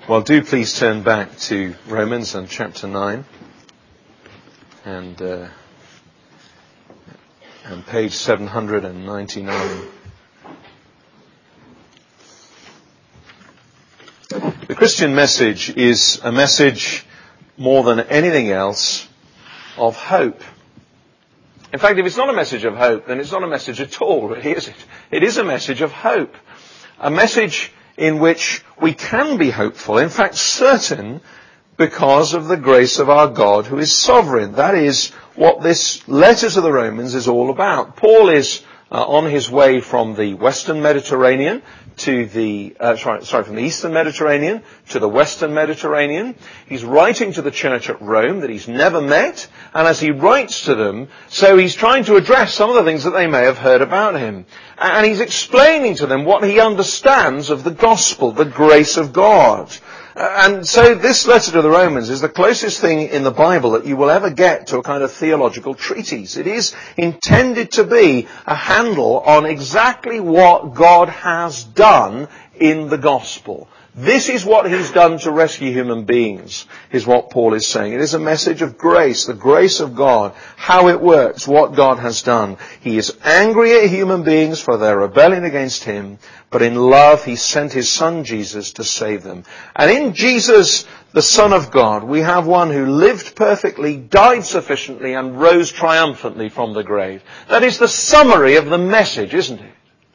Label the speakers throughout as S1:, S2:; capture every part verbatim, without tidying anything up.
S1: Well, do please turn back to Romans and chapter nine and uh, and page seven hundred ninety-nine. The Christian message is a message more than anything else of hope. In fact, if it's not a message of hope, then it's not a message at all, really, is it? It is a message of hope. A message in which we can be hopeful, in fact certain, because of the grace of our God who is sovereign. That is what this letter to the Romans is all about. Paul is uh, on his way from the Western Mediterranean to the, uh, sorry, sorry, from the Eastern Mediterranean to the Western Mediterranean. He's writing to the church at Rome that he's never met, and as he writes to them, so he's trying to address some of the things that they may have heard about him. And he's explaining to them what he understands of the gospel, the grace of God. And so this letter to the Romans is the closest thing in the Bible that you will ever get to a kind of theological treatise. It is intended to be a handle on exactly what God has done in the gospel. This is what he's done to rescue human beings, is what Paul is saying. It is a message of grace, the grace of God, how it works, what God has done. He is angry at human beings for their rebellion against him, but in love he sent his Son Jesus to save them. And in Jesus, the Son of God, we have one who lived perfectly, died sufficiently, and rose triumphantly from the grave. That is the summary of the message, isn't it?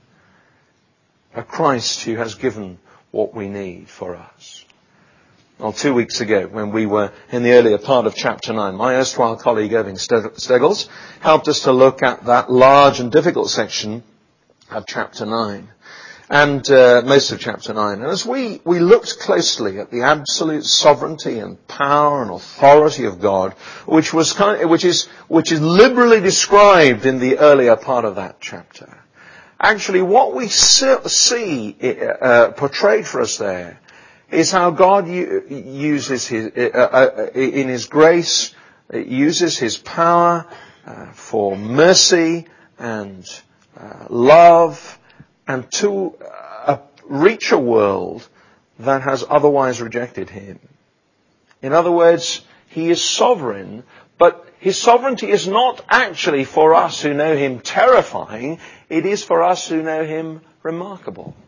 S1: A Christ who has given what we need for us. Well, two weeks ago, when we were in the earlier part of chapter nine, my erstwhile colleague Irving Steggles helped us to look at that large and difficult section of chapter nine, and uh, most of chapter nine. And as we, we looked closely at the absolute sovereignty and power and authority of God, which was kind of, which is which is liberally described in the earlier part of that chapter. Actually, what we see uh, portrayed for us there is how God uses his, uh, uh, in his grace, uses his power uh, for mercy and uh, love, and to uh, reach a world that has otherwise rejected him. In other words, he is sovereign, but his sovereignty is not actually for us who know him terrifying. It is for us who know him remarkable.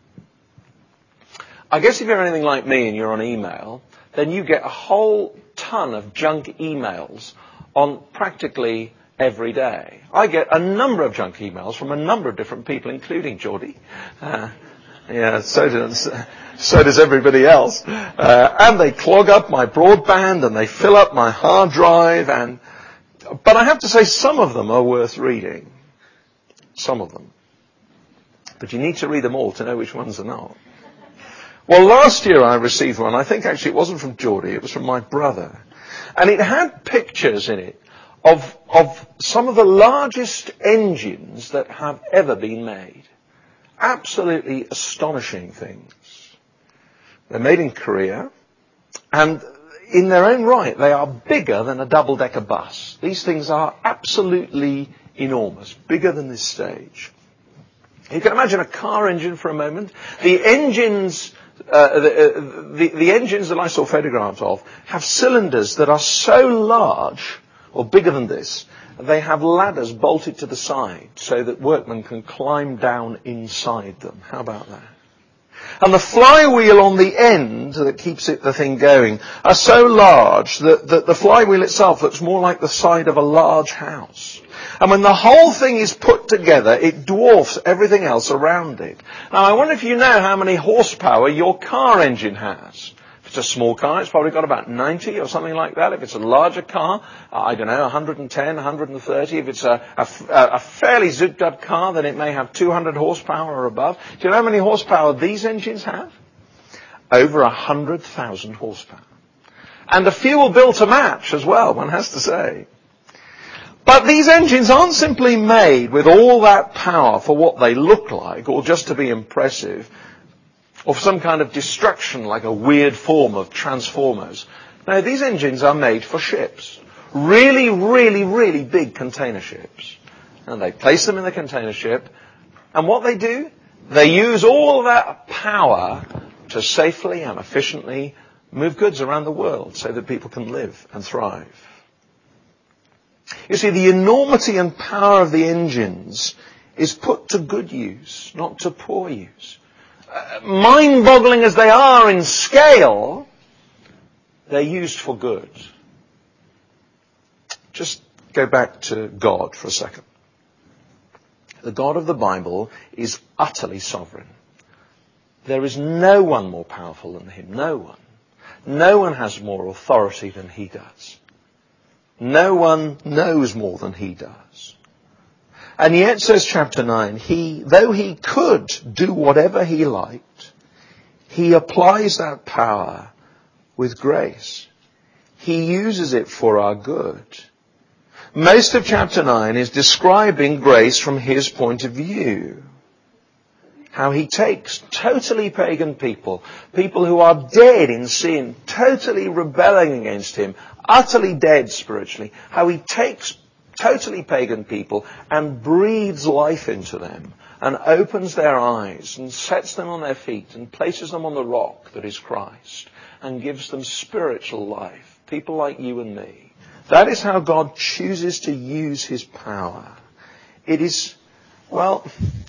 S1: I guess if you're anything like me and you're on email, then you get a whole ton of junk emails on practically every day. I get a number of junk emails from a number of different people, including Geordie. Uh, yeah, so does, so does everybody else. Uh, and they clog up my broadband and they fill up my hard drive. And But I have to say some of them are worth reading. Some of them. But you need to read them all to know which ones are not. Well, last year I received one. I think actually it wasn't from Geordie. It was from my brother. And it had pictures in it of, of some of the largest engines that have ever been made. Absolutely astonishing things. They're made in Korea. And in their own right, they are bigger than a double-decker bus. These things are absolutely enormous. Bigger than this stage. You can imagine a car engine for a moment. The engines, uh, the, uh, the, the engines that I saw photographs of have cylinders that are so large, or bigger than this, they have ladders bolted to the side so that workmen can climb down inside them. How about that? And the flywheel on the end that keeps it, the thing going are so large that, that the flywheel itself looks more like the side of a large house. And when the whole thing is put together, it dwarfs everything else around it. Now, I wonder if you know how many horsepower your car engine has. If it's a small car, it's probably got about ninety or something like that. If it's a larger car, I don't know, one hundred ten, one hundred thirty. If it's a, a, a fairly zooped up car, then it may have two hundred horsepower or above. Do you know how many horsepower these engines have? Over one hundred thousand horsepower. And a fuel bill to match as well, one has to say. But these engines aren't simply made with all that power for what they look like, or just to be impressive, or for some kind of destruction like a weird form of transformers. No, these engines are made for ships. Really, really, really big container ships. And they place them in the container ship, and what they do, they use all that power to safely and efficiently move goods around the world so that people can live and thrive. You see, the enormity and power of the engines is put to good use, not to poor use. Uh, mind-boggling as they are in scale, they're used for good. Just go back to God for a second. The God of the Bible is utterly sovereign. There is no one more powerful than him. No one. No one has more authority than he does. No one knows more than he does. And yet, says chapter nine, he, though he could do whatever he liked, he applies that power with grace. He uses it for our good. Most of chapter nine is describing grace from his point of view. How he takes totally pagan people, people who are dead in sin, totally rebelling against him, utterly dead spiritually, how he takes totally pagan people and breathes life into them and opens their eyes and sets them on their feet and places them on the rock that is Christ and gives them spiritual life. People like you and me. That is how God chooses to use his power. It is, well,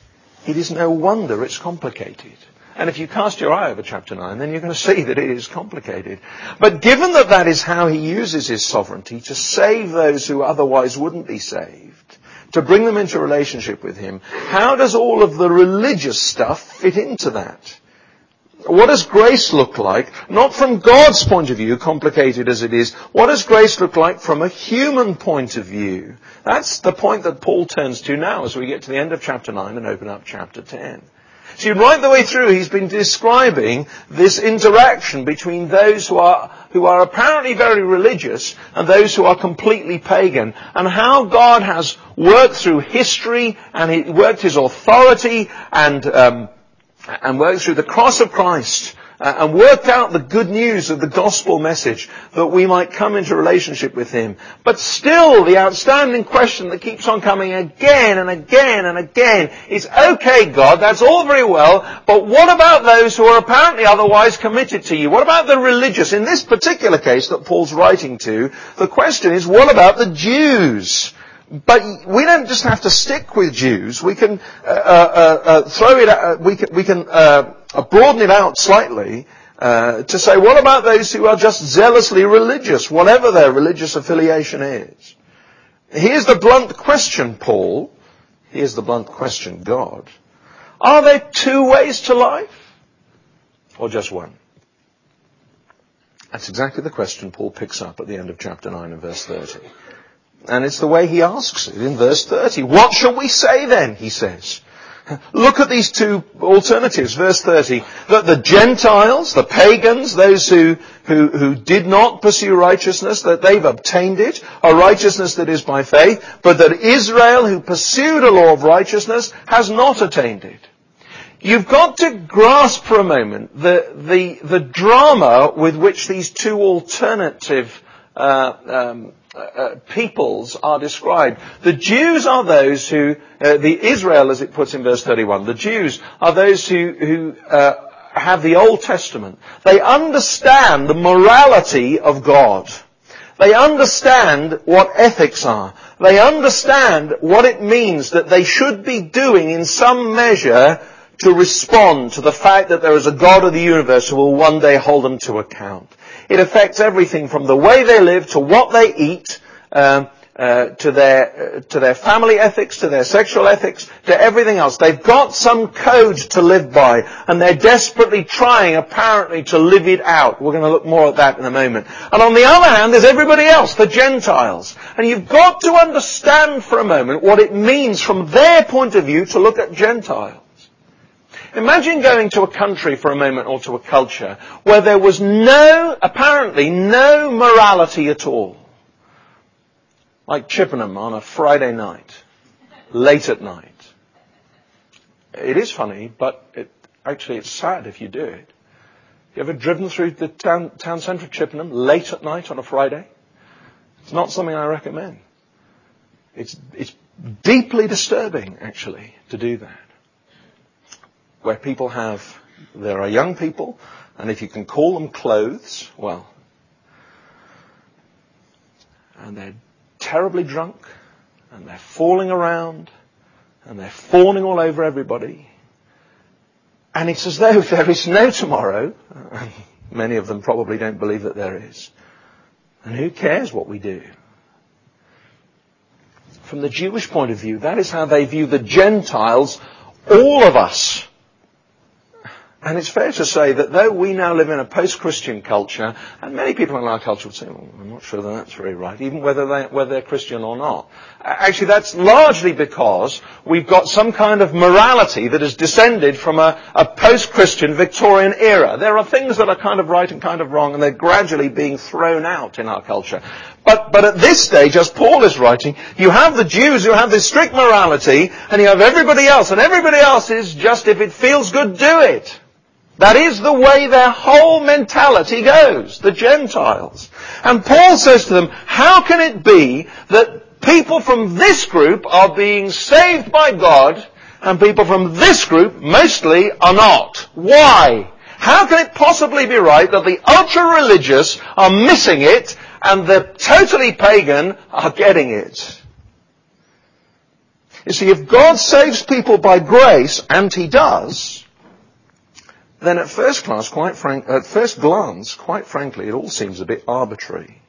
S1: it is no wonder it's complicated. And if you cast your eye over chapter nine, then you're going to see that it is complicated. But given that that is how he uses his sovereignty to save those who otherwise wouldn't be saved, to bring them into relationship with him, how does all of the religious stuff fit into that? What does grace look like? Not from God's point of view, complicated as it is. What does grace look like from a human point of view? That's the point that Paul turns to now as we get to the end of chapter nine and open up chapter ten. See, right the way through, he's been describing this interaction between those who are who are apparently very religious and those who are completely pagan, and how God has worked through history and he worked his authority and um, and worked through the cross of Christ uh, and worked out the good news of the gospel message that we might come into relationship with him. But still, the outstanding question that keeps on coming again and again and again is, okay, God, that's all very well, but what about those who are apparently otherwise committed to you? What about the religious? In this particular case that Paul's writing to, the question is, what about the Jews? But we don't just have to stick with Jews. We can uh, uh, uh, throw it. Uh, we can we can uh, broaden it out slightly uh, to say, what about those who are just zealously religious, whatever their religious affiliation is? Here's the blunt question, Paul. Here's the blunt question, God. Are there two ways to life, or just one? That's exactly the question Paul picks up at the end of chapter nine and verse thirty. And it's the way he asks it in verse thirty. What shall we say then, he says. Look at these two alternatives. Verse thirty, that the Gentiles, the pagans, those who, who, who did not pursue righteousness, that they've obtained it, a righteousness that is by faith, but that Israel, who pursued a law of righteousness, has not attained it. You've got to grasp for a moment the, the, the drama with which these two alternative uh, um, Uh, peoples are described. The Jews are those who, uh, the Israel as it puts in verse thirty-one, the Jews are those who, who uh, have the Old Testament. They understand the morality of God. They understand what ethics are. They understand what it means that they should be doing in some measure to respond to the fact that there is a God of the universe who will one day hold them to account. It affects everything from the way they live to what they eat, um, uh, to their uh, to their family ethics, to their sexual ethics, to everything else. They've got some code to live by, and they're desperately trying, apparently, to live it out. We're going to look more at that in a moment. And on the other hand, there's everybody else, the Gentiles. And you've got to understand for a moment what it means from their point of view to look at Gentiles. Imagine going to a country for a moment or to a culture where there was no, apparently no morality at all. Like Chippenham on a Friday night, late at night. It is funny, but it, actually it's sad if you do it. You ever driven through the town, town centre of Chippenham late at night on a Friday? It's not something I recommend. It's, it's deeply disturbing, actually, to do that. Where people have there are young people, and if you can call them clothes, well, and they're terribly drunk, and they're falling around, and they're fawning all over everybody. And it's as though there is no tomorrow. Many of them probably don't believe that there is. And who cares what we do? From the Jewish point of view, that is how they view the Gentiles, all of us. And it's fair to say that though we now live in a post-Christian culture, and many people in our culture would say, well, I'm not sure that that's very right, even whether, they, whether they're Christian or not. Actually, that's largely because we've got some kind of morality that has descended from a, a post-Christian Victorian era. There are things that are kind of right and kind of wrong, and they're gradually being thrown out in our culture. But, but at this stage, as Paul is writing, you have the Jews who have this strict morality, and you have everybody else, and everybody else is just, if it feels good, do it. That is the way their whole mentality goes, the Gentiles. And Paul says to them, how can it be that people from this group are being saved by God and people from this group mostly are not? Why? How can it possibly be right that the ultra-religious are missing it and the totally pagan are getting it? You see, if God saves people by grace, and He does, then at first class, quite frank, at first glance, quite frankly, it all seems a bit arbitrary.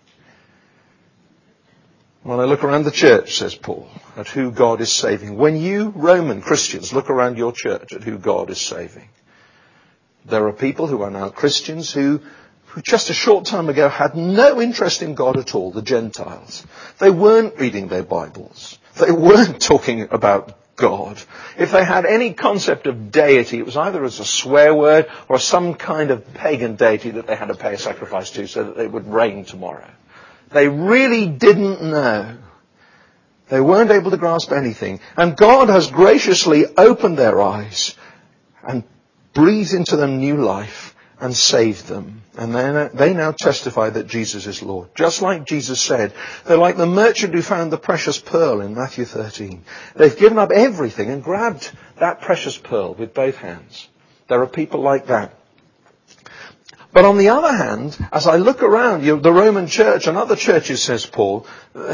S1: When I look around the church, says Paul, at who God is saving. When you Roman Christians look around your church at who God is saving, there are people who are now Christians who, who just a short time ago had no interest in God at all, the Gentiles. They weren't reading their Bibles. They weren't talking about God. If they had any concept of deity, it was either as a swear word or some kind of pagan deity that they had to pay a sacrifice to so that they would reign tomorrow. They really didn't know. They weren't able to grasp anything. And God has graciously opened their eyes and breathed into them new life and saved them. And they now testify that Jesus is Lord. Just like Jesus said, they're like the merchant who found the precious pearl in Matthew thirteen. They've given up everything and grabbed that precious pearl with both hands. There are people like that. But on the other hand, as I look around, you know, the Roman church and other churches, says Paul, uh,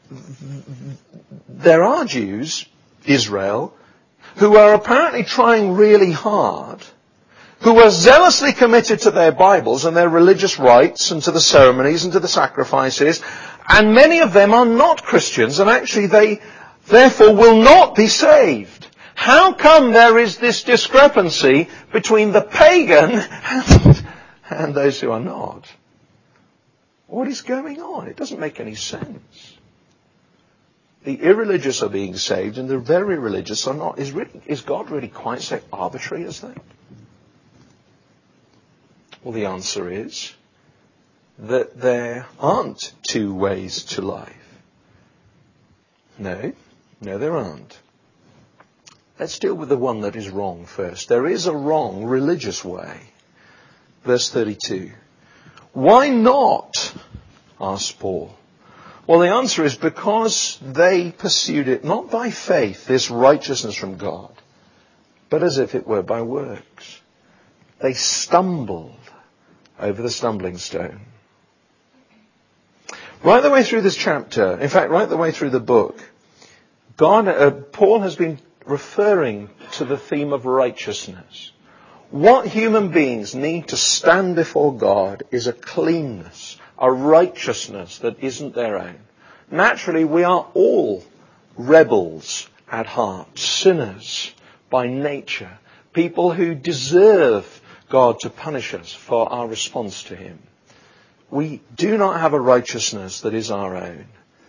S1: there are Jews, Israel, who are apparently trying really hard, who are zealously committed to their Bibles and their religious rites and to the ceremonies and to the sacrifices, and many of them are not Christians, and actually they therefore will not be saved. How come there is this discrepancy between the pagan and, and those who are not? What is going on? It doesn't make any sense. The irreligious are being saved and the very religious are not. Is, really, is God really quite so arbitrary as that? Well, the answer is that there aren't two ways to life. No, no there aren't. Let's deal with the one that is wrong first. There is a wrong religious way. Verse thirty-two. Why not? Asked Paul. Well, the answer is because they pursued it not by faith, this righteousness from God, but as if it were by works. They stumbled over the stumbling stone. Right the way through this chapter, in fact, right the way through the book, God, uh, Paul has been referring to the theme of righteousness. What human beings need to stand before God is a cleanness, a righteousness that isn't their own. Naturally, we are all rebels at heart, sinners by nature, people who deserve God to punish us for our response to Him. We do not have a righteousness that is our own.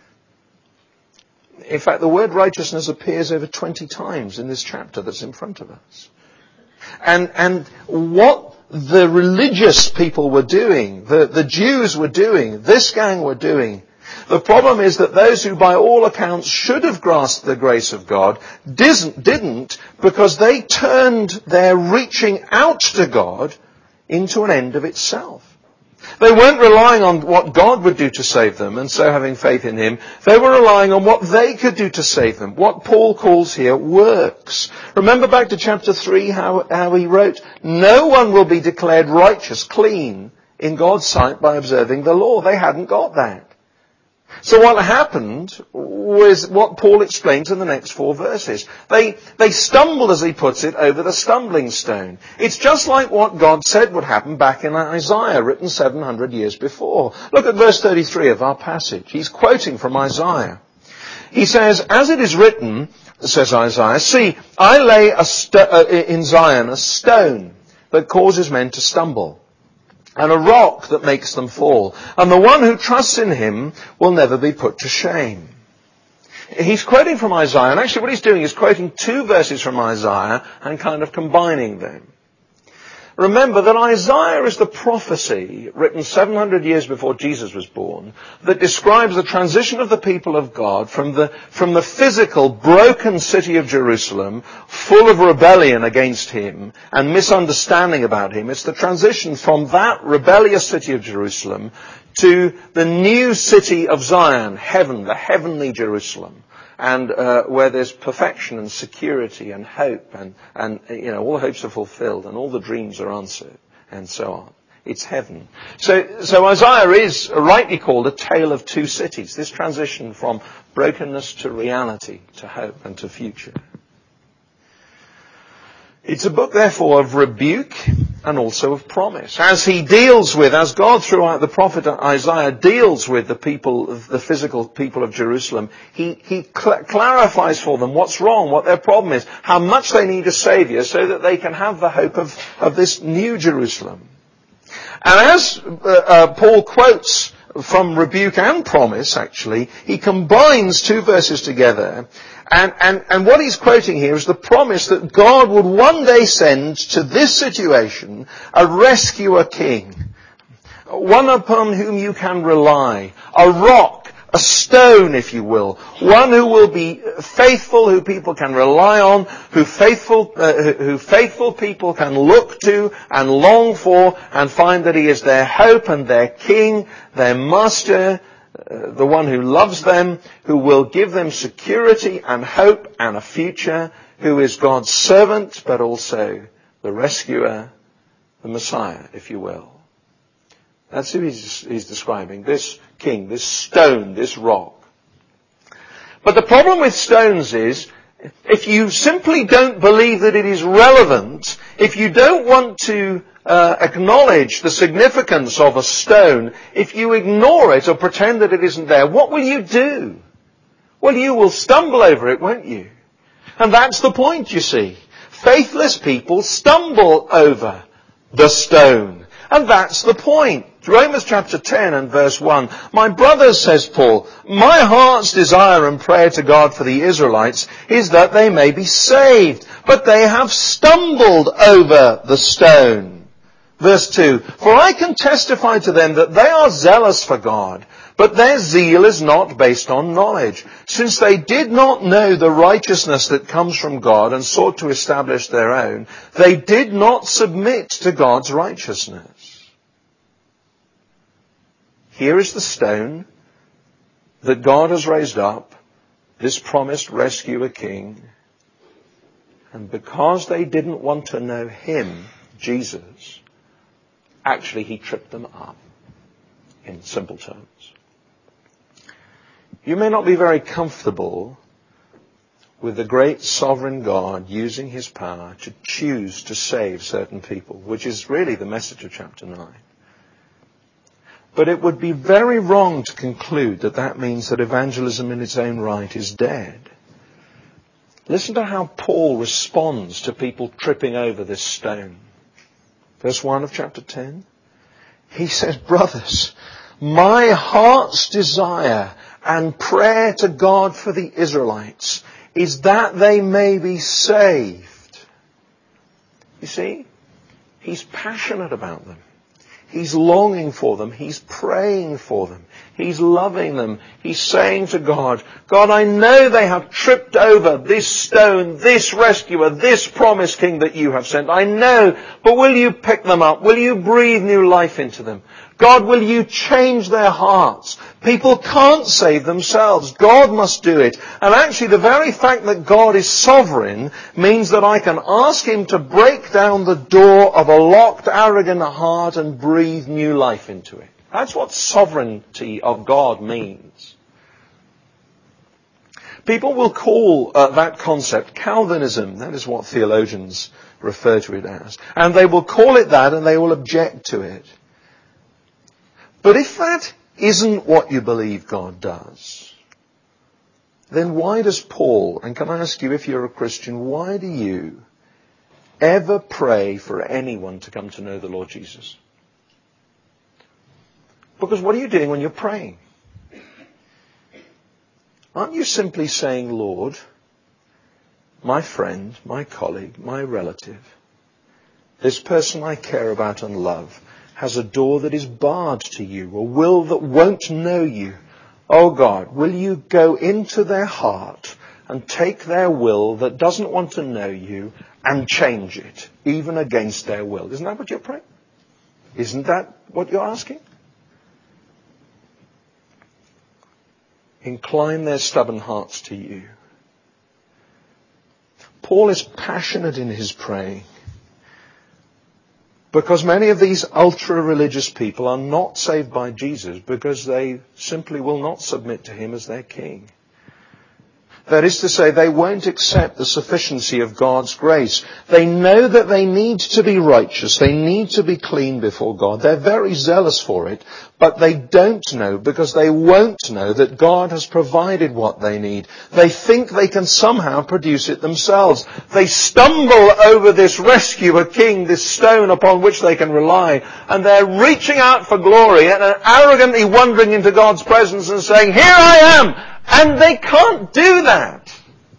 S1: In fact, the word righteousness appears over twenty times in this chapter that's in front of us. And, and what the religious people were doing, the, the Jews were doing, this gang were doing, the problem is that those who by all accounts should have grasped the grace of God didn't, didn't because they turned their reaching out to God into an end of itself. They weren't relying on what God would do to save them, and so having faith in him. They were relying on what they could do to save them, what Paul calls here works. Remember back to chapter three, how, how he wrote, no one will be declared righteous, clean, in God's sight by observing the law. They hadn't got that. So what happened was what Paul explains in the next four verses. They, they stumbled, as he puts it, over the stumbling stone. It's just like what God said would happen back in Isaiah, written seven hundred years before. Look at verse thirty-three of our passage. He's quoting from Isaiah. He says, as it is written, says Isaiah, see, I lay a st- uh, in Zion a stone that causes men to stumble, and a rock that makes them fall. And the one who trusts in him will never be put to shame. He's quoting from Isaiah, and actually what he's doing is quoting two verses from Isaiah and kind of combining them. Remember that Isaiah is the prophecy written seven hundred years before Jesus was born that describes the transition of the people of God from the, from the physical, broken city of Jerusalem, full of rebellion against him and misunderstanding about him. It's the transition from that rebellious city of Jerusalem to the new city of Zion, heaven, the heavenly Jerusalem. And uh, where there's perfection and security and hope and, and, you know, all the hopes are fulfilled and all the dreams are answered and so on. It's heaven. So, so Isaiah is rightly called a tale of two cities. This transition from brokenness to reality, to hope and to future. It's a book, therefore, of rebuke and also of promise. As he deals with, as God throughout the prophet Isaiah deals with the people, the physical people of Jerusalem, he, he cl- clarifies for them what's wrong, what their problem is, how much they need a saviour so that they can have the hope of, of this new Jerusalem. And as uh, uh, Paul quotes from rebuke and promise, actually, he combines two verses together. And, and, and what he's quoting here is the promise that God would one day send to this situation a rescuer king. One upon whom you can rely. A rock, a stone, if you will. One who will be faithful, who people can rely on, who faithful, uh, who faithful people can look to and long for and find that he is their hope and their king, their master, Uh, the one who loves them, who will give them security and hope and a future, who is God's servant, but also the rescuer, the Messiah, if you will. That's who he's, he's describing, this king, this stone, this rock. But the problem with stones is, if you simply don't believe that it is relevant, if you don't want to uh, acknowledge the significance of a stone, if you ignore it or pretend that it isn't there, what will you do? Well, you will stumble over it, won't you? And that's the point, you see. Faithless people stumble over the stone. And that's the point. Romans chapter ten and verse one. My brothers, says Paul, my heart's desire and prayer to God for the Israelites is that they may be saved. But they have stumbled over the stone. Verse two. For I can testify to them that they are zealous for God, but their zeal is not based on knowledge, since they did not know the righteousness that comes from God and sought to establish their own. They did not submit to God's righteousness. Here is the stone that God has raised up, this promised rescuer king. And because they didn't want to know him, Jesus, actually he tripped them up, in simple terms. You may not be very comfortable with the great sovereign God using his power to choose to save certain people, which is really the message of chapter nine. But it would be very wrong to conclude that that means that evangelism in its own right is dead. Listen to how Paul responds to people tripping over this stone. Verse one of chapter ten. He says, brothers, my heart's desire and prayer to God for the Israelites is that they may be saved. You see, he's passionate about them. He's longing for them. He's praying for them. He's loving them. He's saying to God, God, I know they have tripped over this stone, this rescuer, this promised king that you have sent. I know, but will you pick them up? Will you breathe new life into them? God, will you change their hearts? People can't save themselves. God must do it. And actually the very fact that God is sovereign means that I can ask him to break down the door of a locked, arrogant heart and breathe new life into it. That's what sovereignty of God means. People will call uh, that concept Calvinism. That is what theologians refer to it as. And they will call it that and they will object to it. But if that isn't what you believe God does, then why does Paul, and can I ask you if you're a Christian, why do you ever pray for anyone to come to know the Lord Jesus? Because what are you doing when you're praying? Aren't you simply saying, Lord, my friend, my colleague, my relative, this person I care about and love, has a door that is barred to you, a will that won't know you. Oh God, will you go into their heart and take their will that doesn't want to know you and change it, even against their will? Isn't that what you're praying? Isn't that what you're asking? Incline their stubborn hearts to you. Paul is passionate in his praying. Because many of these ultra-religious people are not saved by Jesus because they simply will not submit to him as their king. That is to say, they won't accept the sufficiency of God's grace. They know that they need to be righteous. They need to be clean before God. They're very zealous for it, but they don't know because they won't know that God has provided what they need. They think they can somehow produce it themselves. They stumble over this rescuer king, this stone upon which they can rely, and they're reaching out for glory and arrogantly wandering into God's presence and saying, here I am! And they can't do that.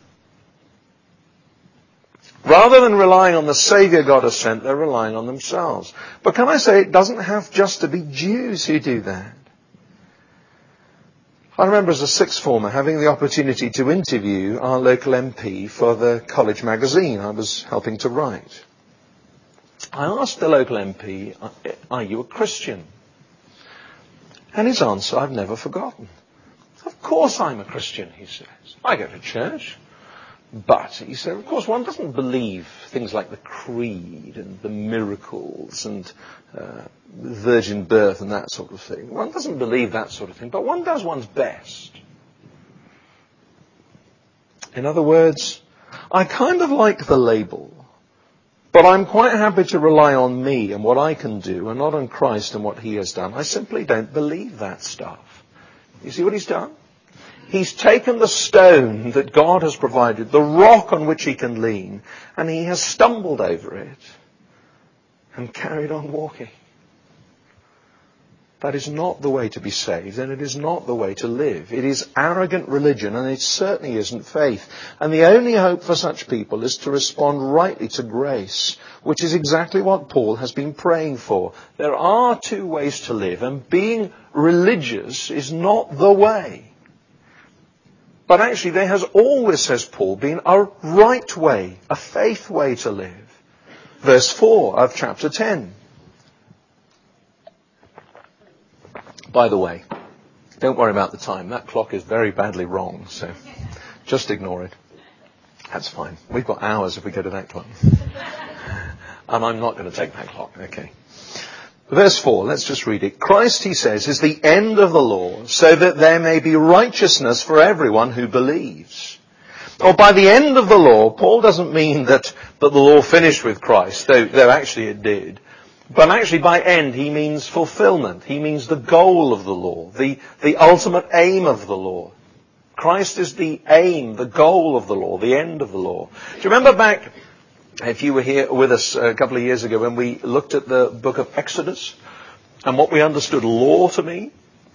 S1: Rather than relying on the Saviour God has sent, they're relying on themselves. But can I say, it doesn't have just to be Jews who do that. I remember as a sixth former having the opportunity to interview our local M P for the college magazine I was helping to write. I asked the local M P, are you a Christian? And his answer I've never forgotten. Of course I'm a Christian, he says. I go to church. But, he said, of course one doesn't believe things like the creed and the miracles and uh, virgin birth and that sort of thing. One doesn't believe that sort of thing, but one does one's best. In other words, I kind of like the label, but I'm quite happy to rely on me and what I can do and not on Christ and what he has done. I simply don't believe that stuff. You see what he's done? He's taken the stone that God has provided, the rock on which he can lean, and he has stumbled over it and carried on walking. That is not the way to be saved, and it is not the way to live. It is arrogant religion, and it certainly isn't faith. And the only hope for such people is to respond rightly to grace, which is exactly what Paul has been praying for. There are two ways to live, and being religious is not the way. But actually there has always, says Paul, been a right way, a faith way to live. Verse four of chapter ten. By the way, don't worry about the time. That clock is very badly wrong, so just ignore it. That's fine. We've got hours if we go to that clock. And I'm not going to take that clock. Okay. Verse four, let's just read it. Christ, he says, is the end of the law, so that there may be righteousness for everyone who believes. Or by the end of the law, Paul doesn't mean that, that the law finished with Christ, though, though actually it did. But actually by end, he means fulfillment. He means the goal of the law, the, the ultimate aim of the law. Christ is the aim, the goal of the law, the end of the law. Do you remember back, if you were here with us a couple of years ago, when we looked at the book of Exodus and what we understood law to mean?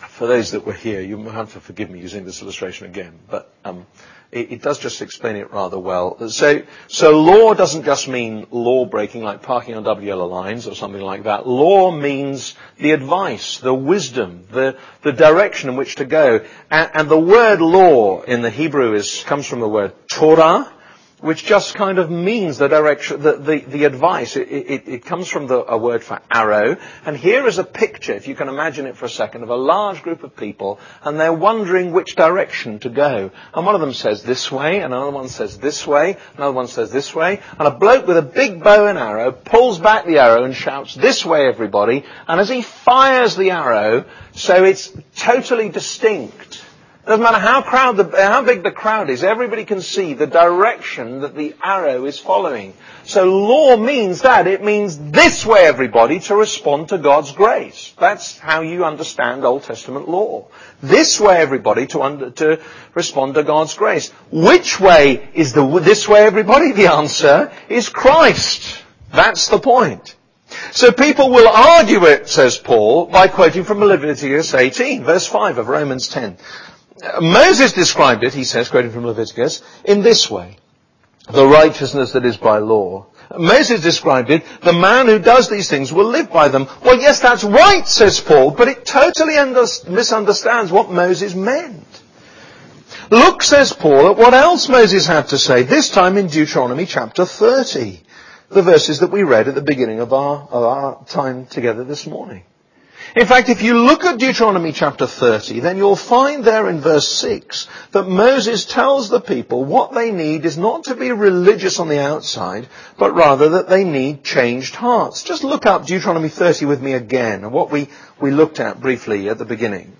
S1: For those that were here, you might have to forgive me using this illustration again, but um, it, it does just explain it rather well. So, so law doesn't just mean law breaking, like parking on double yellow lines or something like that. Law means the advice, the wisdom, the the direction in which to go. And, and the word law in the Hebrew is comes from the word Torah, which just kind of means the direction, the, the, the advice. It, it, it comes from the, a word for arrow. And here is a picture, if you can imagine it for a second, of a large group of people, and they're wondering which direction to go. And one of them says this way, and another one says this way, another one says this way, and a bloke with a big bow and arrow pulls back the arrow and shouts, "This way, everybody." And as he fires the arrow, so it's totally distinct. It doesn't matter how crowd the, how big the crowd is, everybody can see the direction that the arrow is following. So law means that. It means this way, everybody, to respond to God's grace. That's how you understand Old Testament law. This way, everybody, to, under, to respond to God's grace. Which way is the this way, everybody? The answer is Christ. That's the point. So people will argue it, says Paul, by quoting from Leviticus eighteen, verse five of Romans ten. Moses described it, he says, quoting from Leviticus, in this way. The righteousness that is by law. Moses described it, the man who does these things will live by them. Well, yes, that's right, says Paul, but it totally under- misunderstands what Moses meant. Look, says Paul, at what else Moses had to say, this time in Deuteronomy chapter thirty. The verses that we read at the beginning of our, of our time together this morning. In fact, if you look at Deuteronomy chapter thirty, then you'll find there in verse six that Moses tells the people what they need is not to be religious on the outside, but rather that they need changed hearts. Just look up Deuteronomy thirty with me again, and what we, we looked at briefly at the beginning.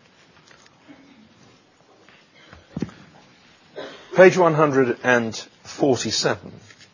S1: Page one hundred forty-seven.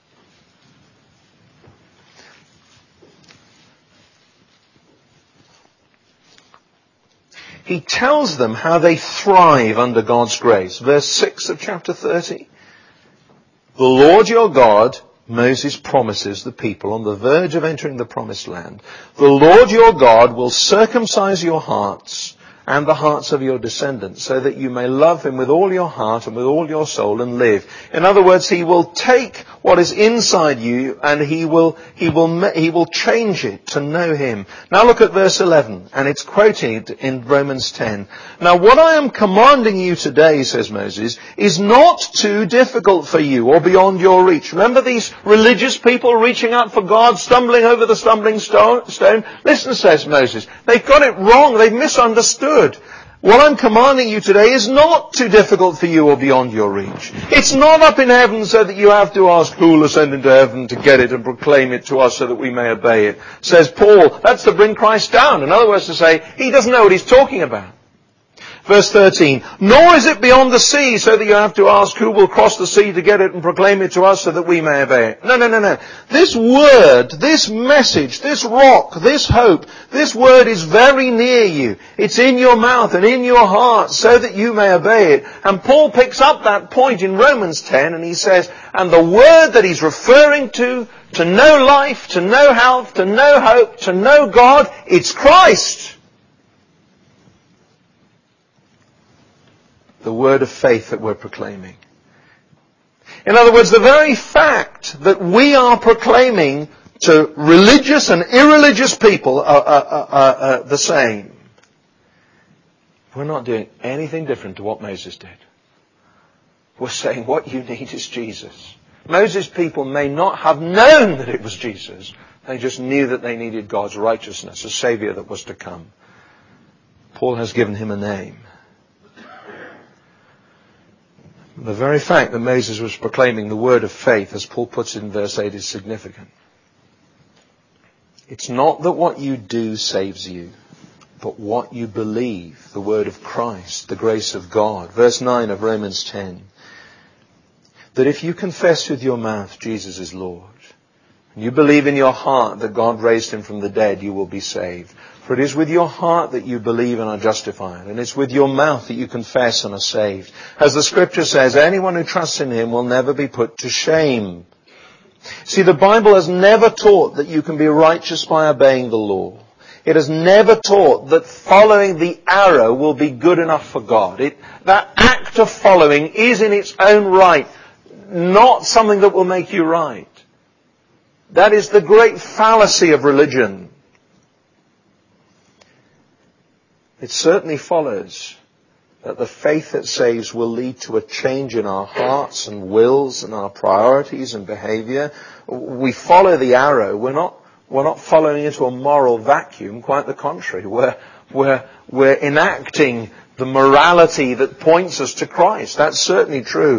S1: He tells them how they thrive under God's grace. Verse six of chapter thirty. The Lord your God, Moses promises the people on the verge of entering the promised land. The Lord your God will circumcise your hearts and the hearts of your descendants, so that you may love him with all your heart and with all your soul and live. In other words, he will take what is inside you and he will, he will, he will change it to know him. Now look at verse eleven, and it's quoted in Romans ten. Now what I am commanding you today, says Moses, is not too difficult for you or beyond your reach. Remember these religious people reaching out for God, stumbling over the stumbling stone? Listen, says Moses, they've got it wrong. They've misunderstood. What I'm commanding you today is not too difficult for you or beyond your reach. It's not up in heaven so that you have to ask who will ascend into heaven to get it and proclaim it to us so that we may obey it. Says Paul, that's to bring Christ down. In other words, to say, he doesn't know what he's talking about. Verse thirteen, nor is it beyond the sea so that you have to ask who will cross the sea to get it and proclaim it to us so that we may obey it. No, no, no, no. This word, this message, this rock, this hope, this word is very near you. It's in your mouth and in your heart so that you may obey it. And Paul picks up that point in Romans ten and he says, and the word that he's referring to, to know life, to know health, to know hope, to know God, it's Christ. The word of faith that we're proclaiming. In other words, the very fact that we are proclaiming to religious and irreligious people are, are, are, are, are the same. We're not doing anything different to what Moses did. We're saying what you need is Jesus. Moses' people may not have known that it was Jesus. They just knew that they needed God's righteousness, a Saviour that was to come. Paul has given him a name. The very fact that Moses was proclaiming the word of faith, as Paul puts it in verse eight, is significant. It's not that what you do saves you, but what you believe, the word of Christ, the grace of God. Verse nine of Romans ten. That if you confess with your mouth Jesus is Lord, and you believe in your heart that God raised him from the dead, you will be saved. For it is with your heart that you believe and are justified, and it's with your mouth that you confess and are saved. As the scripture says, anyone who trusts in him will never be put to shame. See, the Bible has never taught that you can be righteous by obeying the law. It has never taught that following the arrow will be good enough for God. It, that act of following is in its own right not something that will make you right. That is the great fallacy of religion. It certainly follows that the faith that saves will lead to a change in our hearts and wills and our priorities and behavior. We follow the arrow. We're not, we're not following into a moral vacuum. Quite the contrary. We're, we're, we're enacting the morality that points us to Christ. That's certainly true.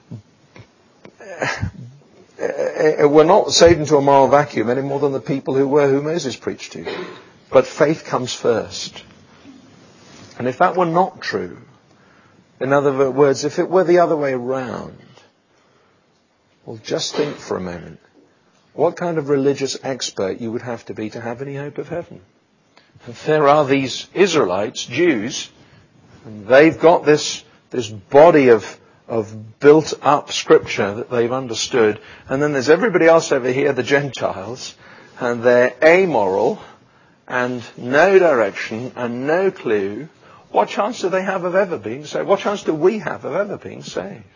S1: We're not saved into a moral vacuum any more than the people who were who Moses preached to. But faith comes first. And if that were not true, in other words, if it were the other way around, well, just think for a moment what kind of religious expert you would have to be to have any hope of heaven. And there are these Israelites, Jews, and they've got this, this body of of built-up scripture that they've understood. And then there's everybody else over here, the Gentiles, and they're amoral and no direction and no clue. What chance do they have of ever being saved? What chance do we have of ever being saved?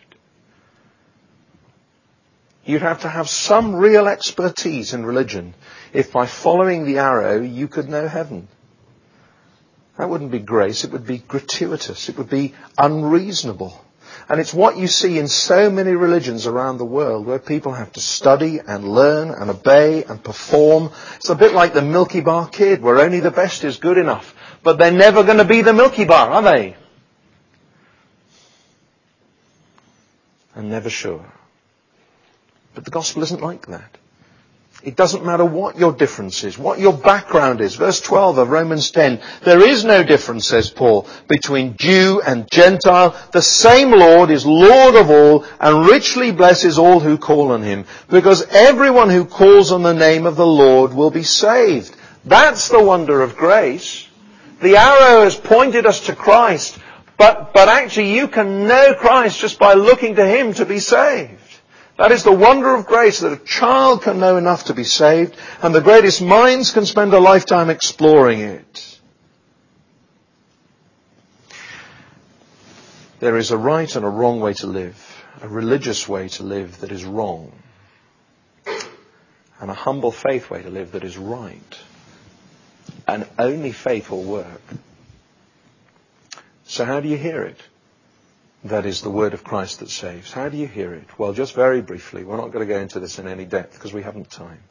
S1: You'd have to have some real expertise in religion if by following the arrow you could know heaven. That wouldn't be grace, it would be gratuitous, it would be unreasonable. And it's what you see in so many religions around the world where people have to study and learn and obey and perform. It's a bit like the Milky Bar kid where only the best is good enough. But they're never going to be the Milky Bar, are they? I'm never sure. But the gospel isn't like that. It doesn't matter what your difference is, what your background is. Verse twelve of Romans ten. There is no difference, says Paul, between Jew and Gentile. The same Lord is Lord of all and richly blesses all who call on him. Because everyone who calls on the name of the Lord will be saved. That's the wonder of grace. The arrow has pointed us to Christ. But, but actually you can know Christ just by looking to him to be saved. That is the wonder of grace, that a child can know enough to be saved, and the greatest minds can spend a lifetime exploring it. There is a right and a wrong way to live, a religious way to live that is wrong, and a humble faith way to live that is right. And only faith will work. So how do you hear it? That is the word of Christ that saves. How do you hear it? Well, just very briefly. We're not going to go into this in any depth because we haven't time.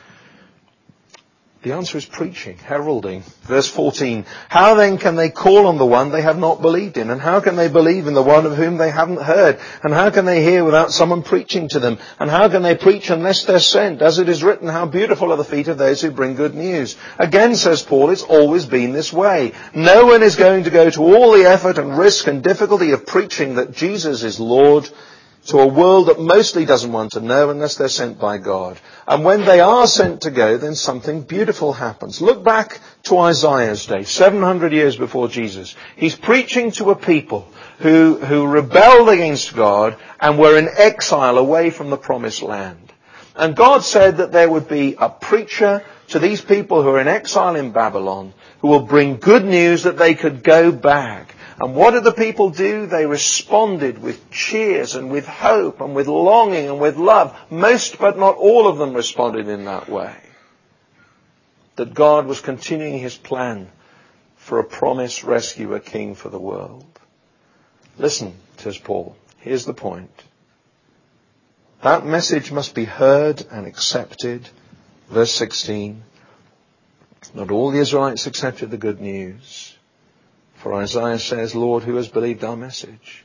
S1: The answer is preaching, heralding. Verse fourteen. How then can they call on the one they have not believed in? And how can they believe in the one of whom they haven't heard? And how can they hear without someone preaching to them? And how can they preach unless they're sent? As it is written, how beautiful are the feet of those who bring good news. Again, says Paul, it's always been this way. No one is going to go to all the effort and risk and difficulty of preaching that Jesus is Lord to a world that mostly doesn't want to know unless they're sent by God. And when they are sent to go, then something beautiful happens. Look back to Isaiah's day, seven hundred years before Jesus. He's preaching to a people who, who rebelled against God and were in exile away from the promised land. And God said that there would be a preacher to these people who are in exile in Babylon who will bring good news that they could go back. And what did the people do? They responded with cheers and with hope and with longing and with love. Most, but not all of them responded in that way. That God was continuing his plan for a promised rescuer king for the world. Listen, says Paul, here's the point. That message must be heard and accepted. Verse sixteen. Not all the Israelites accepted the good news. For Isaiah says, Lord, who has believed our message?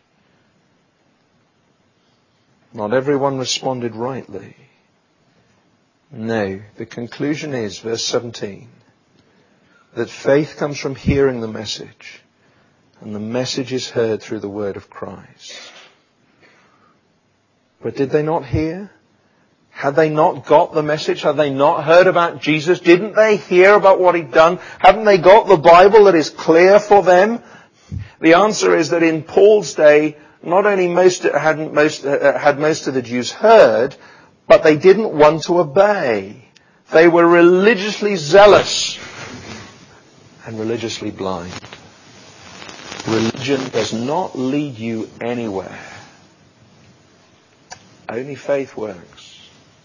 S1: Not everyone responded rightly. No, the conclusion is, verse seventeen, that faith comes from hearing the message, and the message is heard through the word of Christ. But did they not hear? Had they not got the message? Had they not heard about Jesus? Didn't they hear about what he'd done? Haven't they got the Bible that is clear for them? The answer is that in Paul's day, not only most, hadn't most, uh, had most of the Jews heard, but they didn't want to obey. They were religiously zealous. and religiously blind. Religion does not lead you anywhere. Only faith works.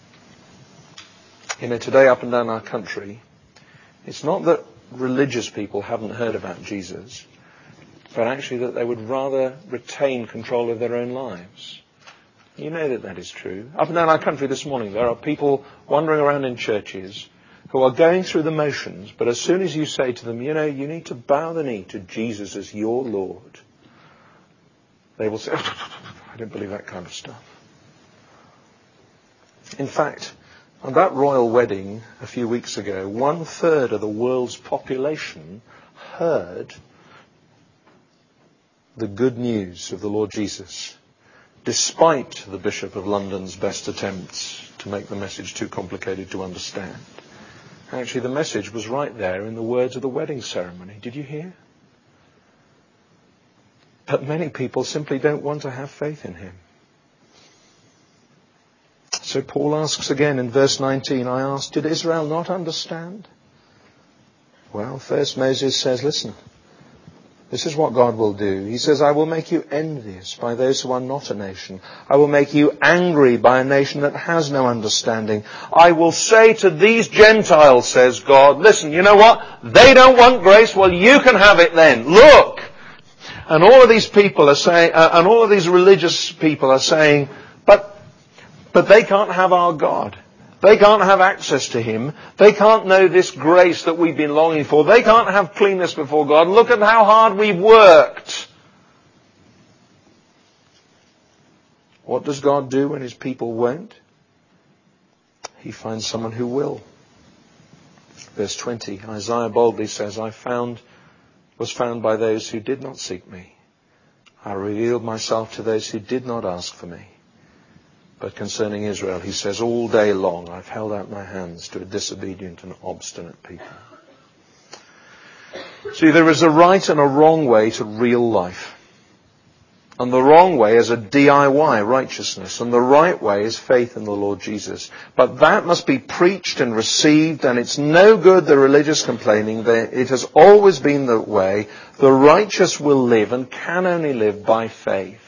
S1: You know, today up and down our country, it's not that religious people haven't heard about Jesus, but actually that they would rather retain control of their own lives. You know that that is true. Up and down our country this morning, there are people wandering around in churches who are going through the motions, but as soon as you say to them, you know, you need to bow the knee to Jesus as your Lord, they will say, oh, I don't believe that kind of stuff. In fact, on that royal wedding a few weeks ago, one third of the world's population heard the good news of the Lord Jesus, despite the Bishop of London's best attempts to make the message too complicated to understand. Actually, the message was right there in the words of the wedding ceremony. Did you hear? But many people simply don't want to have faith in him. So Paul asks again in verse nineteen, I asked, did Israel not understand? Well, first Moses says, listen, this is what God will do. He says, I will make you envious by those who are not a nation. I will make you angry by a nation that has no understanding. I will say to these Gentiles, says God, listen, you know what? They don't want grace. Well, you can have it then. Look! And all of these people are saying, uh, and all of these religious people are saying, but But they can't have our God. They can't have access to him. They can't know this grace that we've been longing for. They can't have cleanness before God. Look at how hard we've worked. What does God do when his people won't? He finds someone who will. Verse twenty, Isaiah boldly says, I found, was found by those who did not seek me. I revealed myself to those who did not ask for me. But concerning Israel, he says, all day long I've held out my hands to a disobedient and obstinate people. See, there is a right and a wrong way to real life. And the wrong way is a D I Y righteousness. And the right way is faith in the Lord Jesus. But that must be preached and received. And it's no good the religious complaining. It has always been the way. The righteous will live and can only live by faith.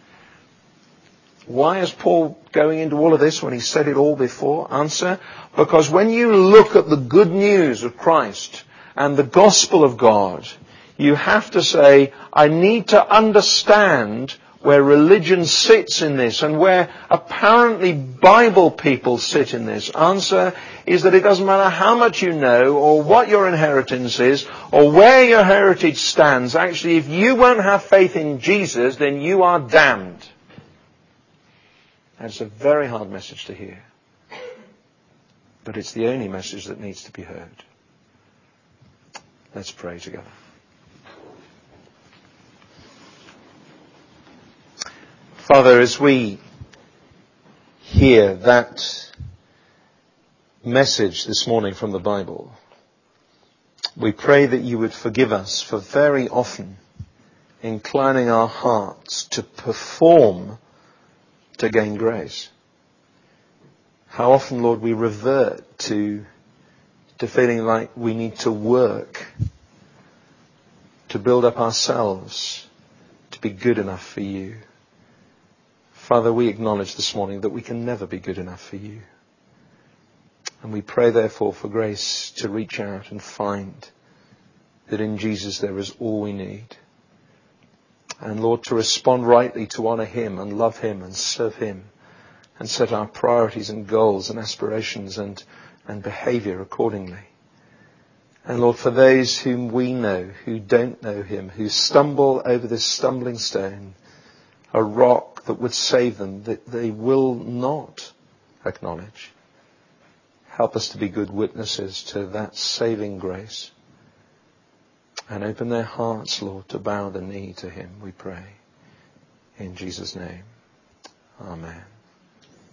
S1: Why is Paul going into all of this when he said it all before? Answer, because when you look at the good news of Christ and the gospel of God, you have to say, I need to understand where religion sits in this and where apparently Bible people sit in this. Answer is that it doesn't matter how much you know or what your inheritance is or where your heritage stands. Actually, if you won't have faith in Jesus, then you are damned. That's a very hard message to hear. But it's the only message that needs to be heard. Let's pray together. Father, as we hear that message this morning from the Bible, we pray that you would forgive us for very often inclining our hearts to perform to gain grace. How often, Lord, we revert to, to feeling like we need to work to build up ourselves to be good enough for you. Father, we acknowledge this morning that we can never be good enough for you. And we pray, therefore, for grace to reach out and find that in Jesus there is all we need. And Lord, to respond rightly, to honour him and love him and serve him and set our priorities and goals and aspirations and, and behaviour accordingly. And Lord, for those whom we know who don't know him, who stumble over this stumbling stone, a rock that would save them, that they will not acknowledge. Help us to be good witnesses to that saving grace. And open their hearts, Lord, to bow the knee to him, we pray. In Jesus' name. Amen.